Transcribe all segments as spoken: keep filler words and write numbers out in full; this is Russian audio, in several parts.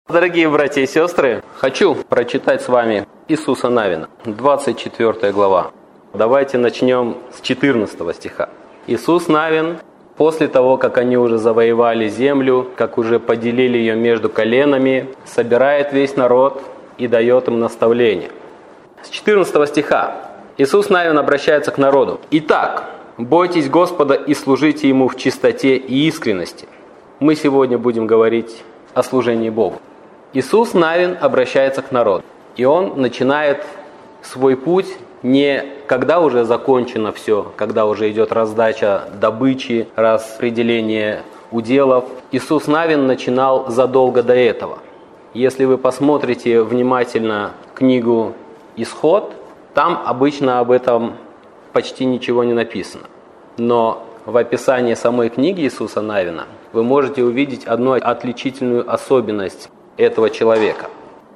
Дорогие братья и сестры, хочу прочитать с вами Иисуса Навина, двадцать четвёртая глава. Давайте начнем с четырнадцатого стиха. Иисус Навин, после того, как они уже завоевали землю, как уже поделили ее между коленами, собирает весь народ и дает им наставление. С четырнадцатого стиха Иисус Навин обращается к народу. «Итак, бойтесь Господа и служите Ему в чистоте и искренности». Мы сегодня будем говорить о служении Богу. Иисус Навин обращается к народу, и он начинает свой путь не когда уже закончено все, когда уже идет раздача добычи, распределение уделов. Иисус Навин начинал задолго до этого. Если вы посмотрите внимательно книгу «Исход», там обычно об этом почти ничего не написано. Но в описании самой книги Иисуса Навина вы можете увидеть одну отличительную особенность этого человека.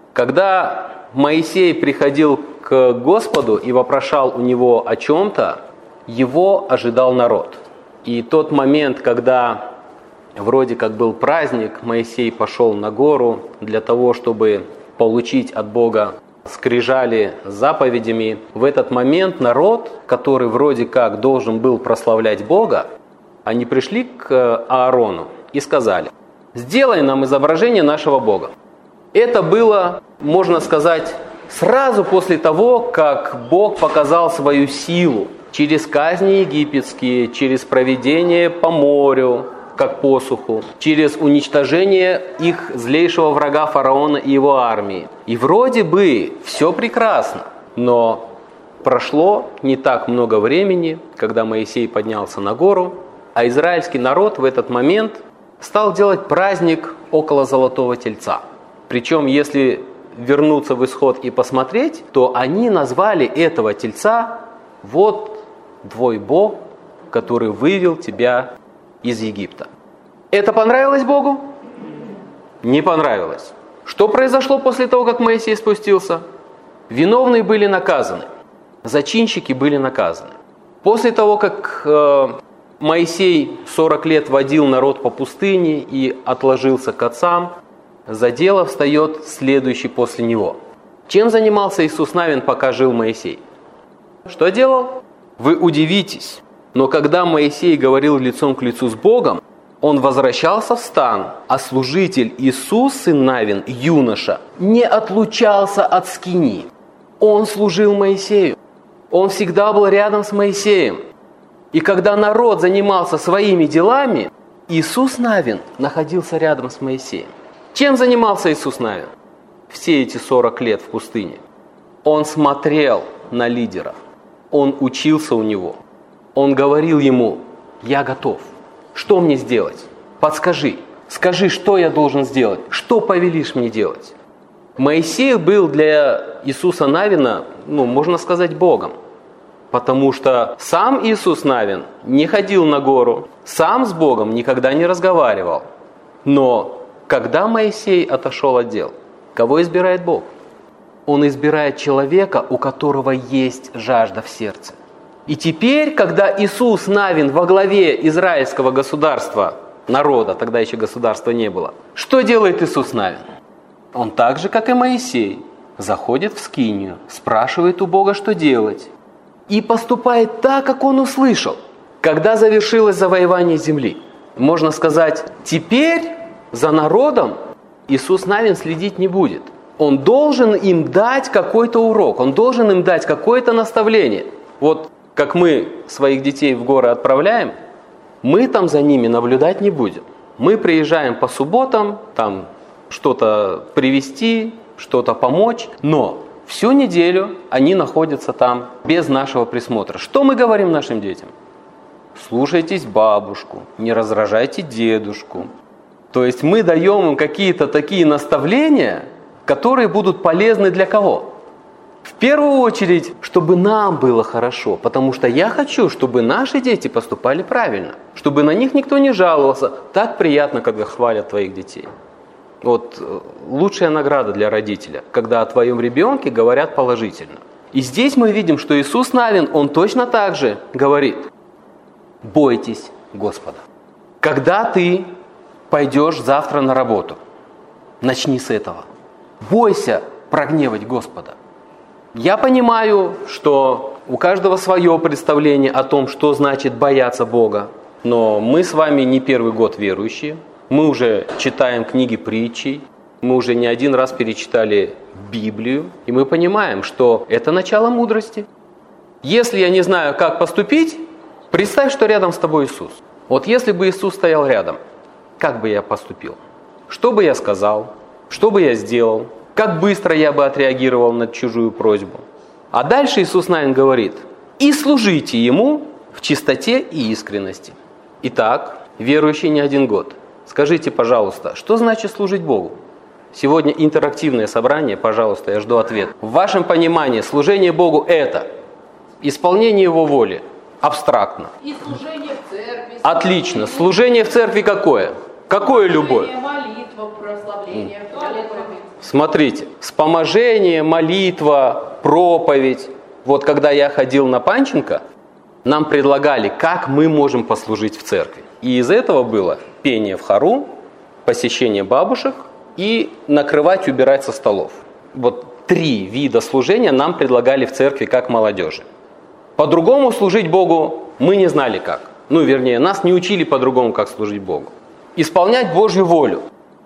Когда Моисей приходил к Господу и вопрошал у него о чем-то, его ожидал народ. И тот момент, когда вроде как был праздник, Моисей пошел на гору для того, чтобы получить от Бога скрижали с заповедями, в этот момент народ, который вроде как должен был прославлять Бога, они пришли к Аарону и сказали: «Сделай нам изображение нашего Бога». Это было, можно сказать, сразу после того, как Бог показал свою силу через казни египетские, через проведение по морю, как посуху, через уничтожение их злейшего врага фараона и его армии. И вроде бы все прекрасно, но прошло не так много времени, когда Моисей поднялся на гору, а израильский народ в этот момент стал делать праздник около Золотого Тельца. Причем, если вернуться в Исход и посмотреть, то они назвали этого тельца «Вот твой Бог, который вывел тебя из Египта». Это понравилось Богу? Не понравилось. Что произошло после того, как Моисей спустился? Виновные были наказаны, зачинщики были наказаны. После того, как э, Моисей сорок лет водил народ по пустыне и отложился к отцам, за дело встает следующий после него. Чем занимался Иисус Навин, пока жил Моисей? Что делал? Вы удивитесь, но когда Моисей говорил лицом к лицу с Богом, он возвращался в стан, а служитель Иисус, сын Навин, юноша, не отлучался от скинии. Он служил Моисею. Он всегда был рядом с Моисеем. И когда народ занимался своими делами, Иисус Навин находился рядом с Моисеем. Чем занимался Иисус Навин все эти сорок лет в пустыне? Он смотрел на лидеров, он учился у него, он говорил ему: «Я готов, что мне сделать? Подскажи, скажи, что я должен сделать, что повелишь мне делать?» Моисей был для Иисуса Навина, ну, можно сказать, Богом, потому что сам Иисус Навин не ходил на гору, сам с Богом никогда не разговаривал. Но когда Моисей отошел от дел, кого избирает Бог? Он избирает человека, у которого есть жажда в сердце. И теперь, когда Иисус Навин во главе израильского государства, народа, тогда еще государства не было, что делает Иисус Навин? Он так же, как и Моисей, заходит в скинию, спрашивает у Бога, что делать, и поступает так, как он услышал, когда завершилось завоевание земли. Можно сказать, теперь за народом Иисус Навин следить не будет. Он должен им дать какой-то урок, он должен им дать какое-то наставление. Вот как мы своих детей в горы отправляем, мы там за ними наблюдать не будем. Мы приезжаем по субботам, там что-то привезти, что-то помочь, но всю неделю они находятся там без нашего присмотра. Что мы говорим нашим детям? Слушайтесь бабушку, не раздражайте дедушку. То есть мы даем им какие-то такие наставления, которые будут полезны для кого? В первую очередь, чтобы нам было хорошо, потому что я хочу, чтобы наши дети поступали правильно, чтобы на них никто не жаловался. Так приятно, когда хвалят твоих детей. Вот лучшая награда для родителя, когда о твоем ребенке говорят положительно. И здесь мы видим, что Иисус Навин, он точно так же говорит: бойтесь Господа. Когда ты пойдешь завтра на работу, Начни с этого. Бойся прогневать Господа. Я понимаю, что у каждого свое представление о том, что значит бояться Бога. Но мы с вами не первый год верующие. Мы уже читаем книги притчей. Мы уже не один раз перечитали Библию. И мы понимаем, что это начало мудрости. Если я не знаю, как поступить, представь, что рядом с тобой Иисус. Вот если бы Иисус стоял рядом, как бы я поступил? Что бы я сказал? Что бы я сделал? Как быстро я бы отреагировал на чужую просьбу? А дальше Иисус Навин говорит: «И служите Ему в чистоте и искренности». Итак, верующие не один год. Скажите, пожалуйста, что значит служить Богу? Сегодня интерактивное собрание, пожалуйста, я жду ответ. В вашем понимании служение Богу – это исполнение Его воли, абстрактно. И служение в церкви. Отлично. Служение в церкви какое? Какое любое? Молитва, прославление, проповедь. Смотрите, вспоможение, молитва, проповедь. Вот когда я ходил на Панченко, нам предлагали, как мы можем послужить в церкви. И из этого было пение в хору, посещение бабушек и накрывать, убирать со столов. Вот три вида служения нам предлагали в церкви как молодежи. По-другому служить Богу мы не знали как. Ну, вернее, нас не учили по-другому, как служить Богу. Исполнять Божью волю.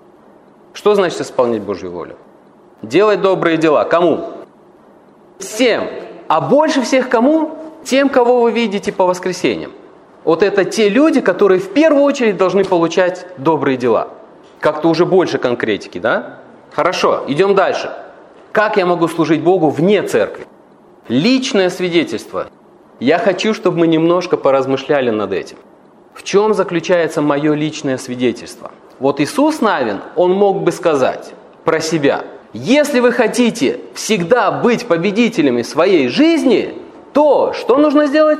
Что значит исполнять Божью волю? Делать добрые дела. Кому? Всем. А больше всех кому? Тем, кого вы видите по воскресеньям. Вот это те люди, которые в первую очередь должны получать добрые дела. Как-то уже больше конкретики, да? Хорошо, идем дальше. Как я могу служить Богу вне церкви? Личное свидетельство. Я хочу, чтобы мы немножко поразмышляли над этим. В чем заключается мое личное свидетельство? Вот Иисус Навин, он мог бы сказать про себя: если вы хотите всегда быть победителями своей жизни, то что нужно сделать?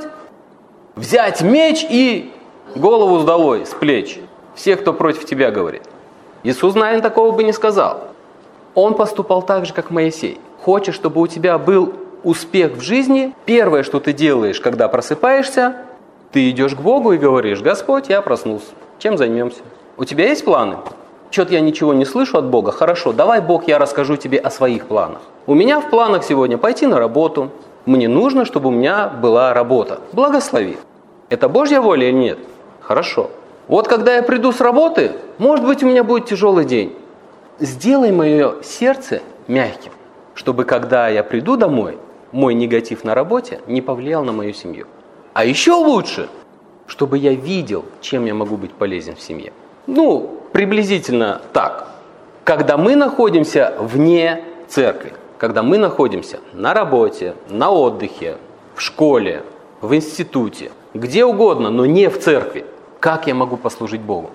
Взять меч и голову с долой, с плеч. Всех, кто против тебя говорит. Иисус Навин такого бы не сказал. Он поступал так же, как Моисей. Хочешь, чтобы у тебя был успех в жизни? Первое, что ты делаешь, когда просыпаешься, ты идешь к Богу и говоришь: Господь, я проснулся. Чем займемся? У тебя есть планы? Что-то я ничего не слышу от Бога. Хорошо, давай, Бог, я расскажу тебе о своих планах. У меня в планах сегодня пойти на работу. Мне нужно, чтобы у меня была работа. Благослови. Это Божья воля или нет? Хорошо. Вот когда я приду с работы, может быть, у меня будет тяжелый день. Сделай мое сердце мягким, чтобы когда я приду домой, мой негатив на работе не повлиял на мою семью. А еще лучше, чтобы я видел, чем я могу быть полезен в семье. Ну, приблизительно так. Когда мы находимся вне церкви, когда мы находимся на работе, на отдыхе, в школе, в институте, где угодно, но не в церкви, как я могу послужить Богу?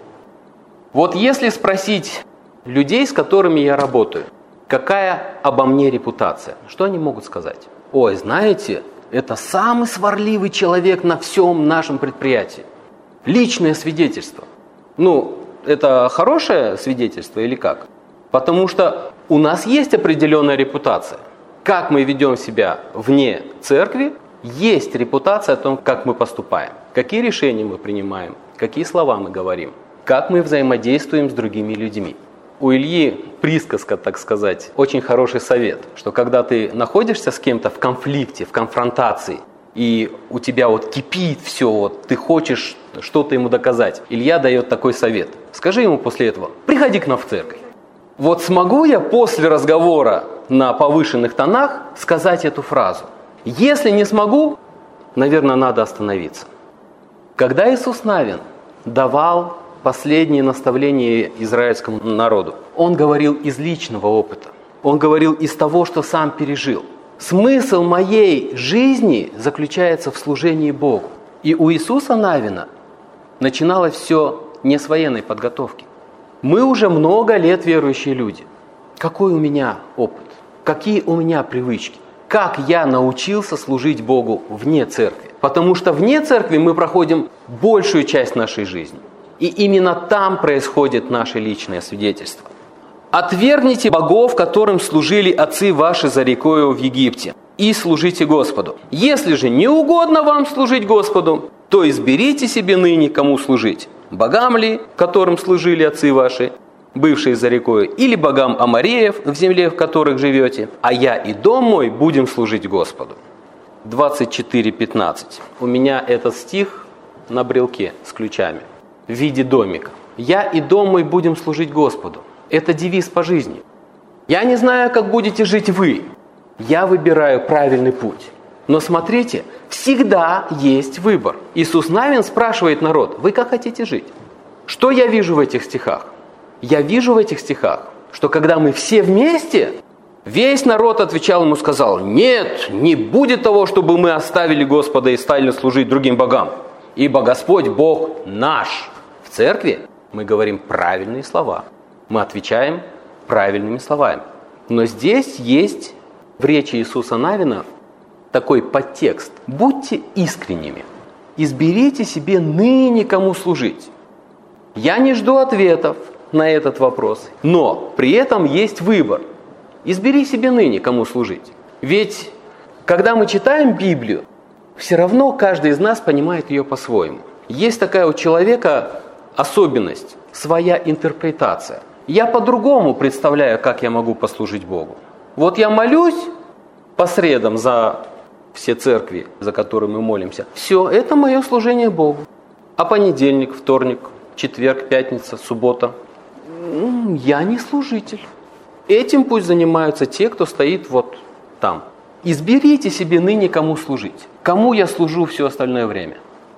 Вот если спросить людей, с которыми я работаю, какая обо мне репутация, что они могут сказать? Ой, знаете, это самый сварливый человек на всем нашем предприятии. Личное свидетельство. Ну, это хорошее свидетельство или как? Потому что у нас есть определенная репутация. Как мы ведем себя вне церкви, есть репутация о том, как мы поступаем, какие решения мы принимаем, какие слова мы говорим, как мы взаимодействуем с другими людьми. У Ильи присказка, так сказать, очень хороший совет, что когда ты находишься с кем-то в конфликте, в конфронтации, и у тебя вот кипит все, вот ты хочешь что-то ему доказать, Илья дает такой совет. Скажи ему после этого: приходи к нам в церковь. Вот смогу я после разговора на повышенных тонах сказать эту фразу? Если не смогу, наверное, надо остановиться. Когда Иисус Навин давал последние наставления израильскому народу, он говорил из личного опыта. Он говорил из того, что сам пережил. Смысл моей жизни заключается в служении Богу. И у Иисуса Навина начиналось все не с военной подготовки. Мы уже много лет верующие люди. Какой у меня опыт? Какие у меня привычки? Как я научился служить Богу вне церкви? Потому что вне церкви мы проходим большую часть нашей жизни. И именно там происходит наше личное свидетельство. «Отвергните богов, которым служили отцы ваши за рекою в Египте, и служите Господу. Если же не угодно вам служить Господу, то изберите себе ныне, кому служить. Богам ли, которым служили отцы ваши, бывшие за рекою, или богам Амореев, в земле, в которых живете, а я и дом мой будем служить Господу». двадцать четыре пятнадцать. У меня этот стих на брелке с ключами в виде домика. «Я и дом мой будем служить Господу». Это девиз по жизни. Я не знаю, как будете жить вы. Я выбираю правильный путь. Но смотрите, всегда есть выбор. Иисус Навин спрашивает народ: вы как хотите жить? Что я вижу в этих стихах? Я вижу в этих стихах, что когда мы все вместе, весь народ отвечал ему, сказал: нет, не будет того, чтобы мы оставили Господа и стали служить другим богам. Ибо Господь Бог наш. В церкви мы говорим правильные слова. Мы отвечаем правильными словами. Но здесь есть в речи Иисуса Навина такой подтекст: будьте искренними, изберите себе ныне кому служить. Я не жду ответов на этот вопрос, но при этом есть выбор. Избери себе ныне кому служить. Ведь когда мы читаем Библию, все равно каждый из нас понимает ее по-своему. Есть такая у человека особенность, своя интерпретация. Я по-другому представляю, как я могу послужить Богу. Вот я молюсь по средам за все церкви, за которые мы молимся. Все, это мое служение Богу. А понедельник, вторник, четверг, пятница, суббота – я не служитель. Этим пусть занимаются те, кто стоит вот там. Изберите себе ныне, кому служить. Кому я служу все остальное время?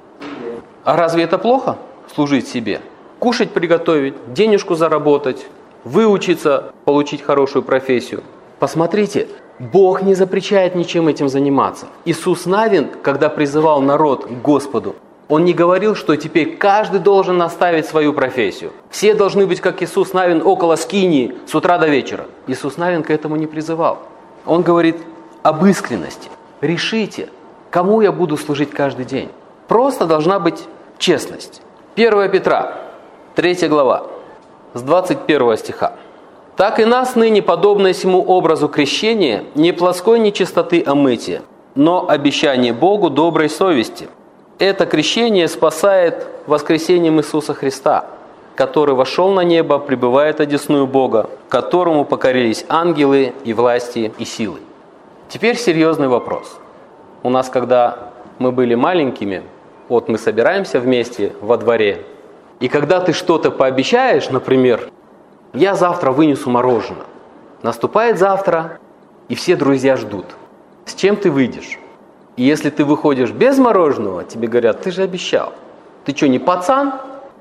А разве это плохо, служить себе? Кушать приготовить, денежку заработать, выучиться, получить хорошую профессию. Посмотрите, Бог не запрещает ничем этим заниматься. Иисус Навин, когда призывал народ к Господу, он не говорил, что теперь каждый должен оставить свою профессию. Все должны быть, как Иисус Навин, около скинии с утра до вечера. Иисус Навин к этому не призывал. Он говорит об искренности. Решите, кому я буду служить каждый день. Просто должна быть честность. первое Петра, третья глава, с двадцать первого стиха. «Так и нас ныне, подобное сему образу крещения, не плоской нечистоты омытия, но обещание Богу доброй совести. Это крещение спасает воскресением Иисуса Христа, который вошел на небо, пребывает одесную Бога, которому покорились ангелы и власти и силы». Теперь серьезный вопрос. У нас, когда мы были маленькими, вот мы собираемся вместе во дворе, и когда ты что-то пообещаешь, например, я завтра вынесу мороженое. Наступает завтра, и все друзья ждут. С чем ты выйдешь? И если ты выходишь без мороженого, тебе говорят: ты же обещал. Ты что, не пацан?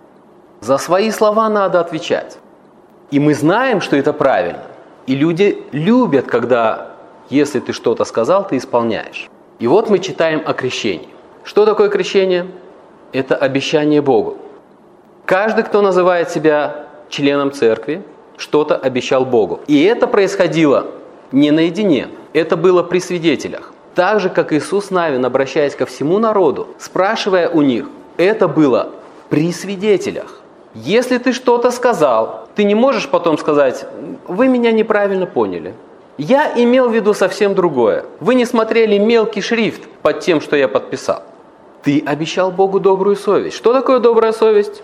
За свои слова надо отвечать. И мы знаем, что это правильно. И люди любят, когда, если ты что-то сказал, ты исполняешь. И вот мы читаем о крещении. Что такое крещение? Это обещание Богу. Каждый, кто называет себя членом церкви, что-то обещал Богу. И это происходило не наедине, это было при свидетелях. Так же, как Иисус Навин, обращаясь ко всему народу, спрашивая у них, это было при свидетелях. Если ты что-то сказал, ты не можешь потом сказать: вы меня неправильно поняли. Я имел в виду совсем другое. Вы не смотрели мелкий шрифт под тем, что я подписал. Ты обещал Богу добрую совесть. Что такое добрая совесть?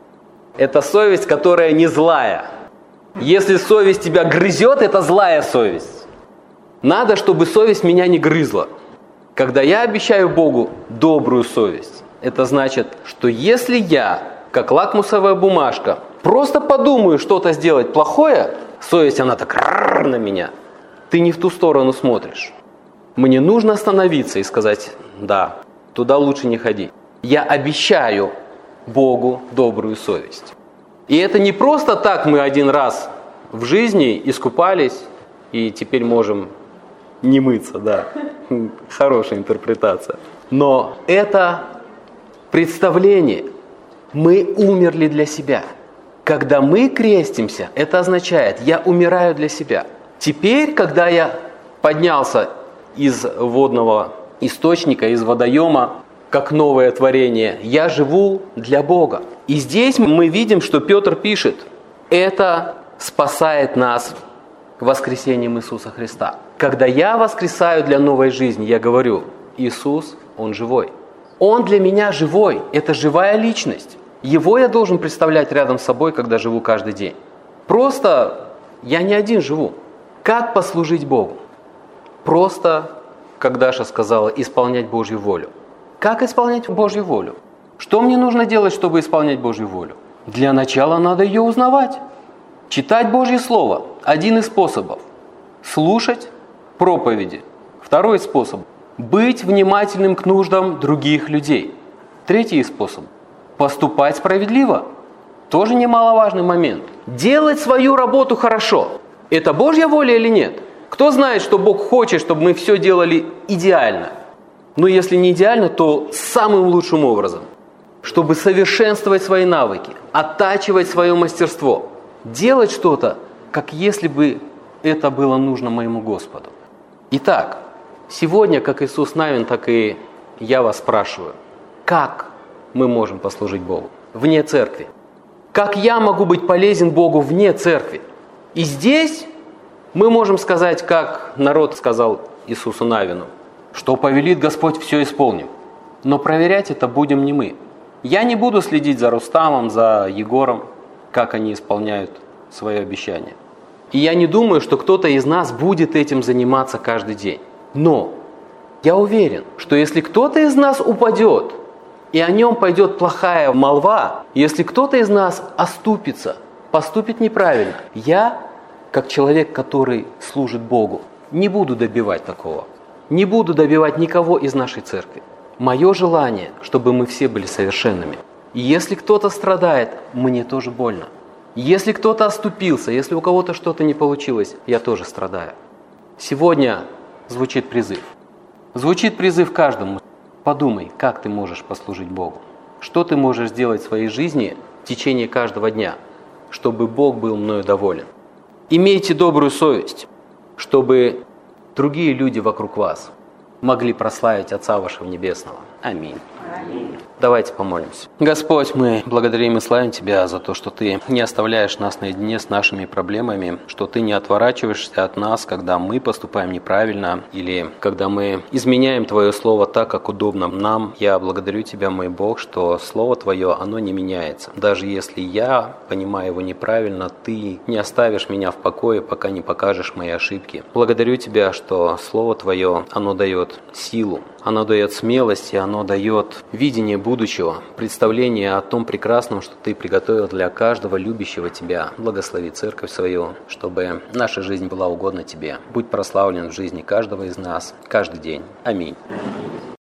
Это совесть, которая не злая. Если совесть тебя грызет, это злая совесть. Надо, чтобы совесть меня не грызла. Когда я обещаю Богу добрую совесть, это значит, что если я, как лакмусовая бумажка, просто подумаю что-то сделать плохое, совесть, она так на меня, ты не в ту сторону смотришь. Мне нужно остановиться и сказать: да, туда лучше не ходить. Я обещаю Богу добрую совесть. И это не просто так мы один раз в жизни искупались и теперь можем не мыться, да. Хорошая интерпретация. Но это представление. Мы умерли для себя. Когда мы крестимся, это означает: я умираю для себя. Теперь, когда я поднялся из водного источника, из водоема, как новое творение, я живу для Бога. И здесь мы видим, что Петр пишет: это спасает нас воскресением Иисуса Христа. Когда я воскресаю для новой жизни, я говорю: Иисус, Он живой. Он для меня живой, это живая личность. Его я должен представлять рядом с собой, когда живу каждый день. Просто я не один живу. Как послужить Богу? Просто, как Даша сказала, исполнять Божью волю. Как исполнять Божью волю? Что мне нужно делать, чтобы исполнять Божью волю? Для начала надо ее узнавать. Читать Божье Слово – один из способов. Слушать проповеди – второй способ. Быть внимательным к нуждам других людей. Третий способ – поступать справедливо. Тоже немаловажный момент. Делать свою работу хорошо. Это Божья воля или нет? Кто знает, что Бог хочет, чтобы мы все делали идеально? Но если не идеально, то самым лучшим образом. Чтобы совершенствовать свои навыки, оттачивать свое мастерство. Делать что-то, как если бы это было нужно моему Господу. Итак, сегодня, как Иисус Навин, так и я вас спрашиваю, как мы можем послужить Богу вне церкви? Как я могу быть полезен Богу вне церкви? И здесь мы можем сказать, как народ сказал Иисусу Навину, что повелит Господь, все исполним. Но проверять это будем не мы. Я не буду следить за Рустамом, за Егором, как они исполняют свое обещание. И я не думаю, что кто-то из нас будет этим заниматься каждый день. Но я уверен, что если кто-то из нас упадет, и о нем пойдет плохая молва, если кто-то из нас оступится, поступит неправильно, я, как человек, который служит Богу, не буду добивать такого. Не буду добивать никого из нашей церкви. Мое желание, чтобы мы все были совершенными. И если кто-то страдает, мне тоже больно. Если кто-то оступился, если у кого-то что-то не получилось, я тоже страдаю. Сегодня звучит призыв. Звучит призыв каждому. Подумай, как ты можешь послужить Богу. Что ты можешь сделать в своей жизни в течение каждого дня, чтобы Бог был мною доволен. Имейте добрую совесть, чтобы другие люди вокруг вас могли прославить Отца вашего Небесного. Аминь. Аминь. Давайте помолимся. Господь, мы благодарим и славим Тебя за то, что Ты не оставляешь нас наедине с нашими проблемами, что Ты не отворачиваешься от нас, когда мы поступаем неправильно или когда мы изменяем Твое Слово так, как удобно нам. Я благодарю Тебя, мой Бог, что Слово Твое, оно не меняется. Даже если я понимаю его неправильно, Ты не оставишь меня в покое, пока не покажешь мои ошибки. Благодарю Тебя, что Слово Твое, оно дает силу, оно дает смелость, и оно дает видение будущего, представление о том прекрасном, что Ты приготовил для каждого любящего Тебя. Благослови церковь свою, чтобы наша жизнь была угодна Тебе. Будь прославлен в жизни каждого из нас, каждый день. Аминь.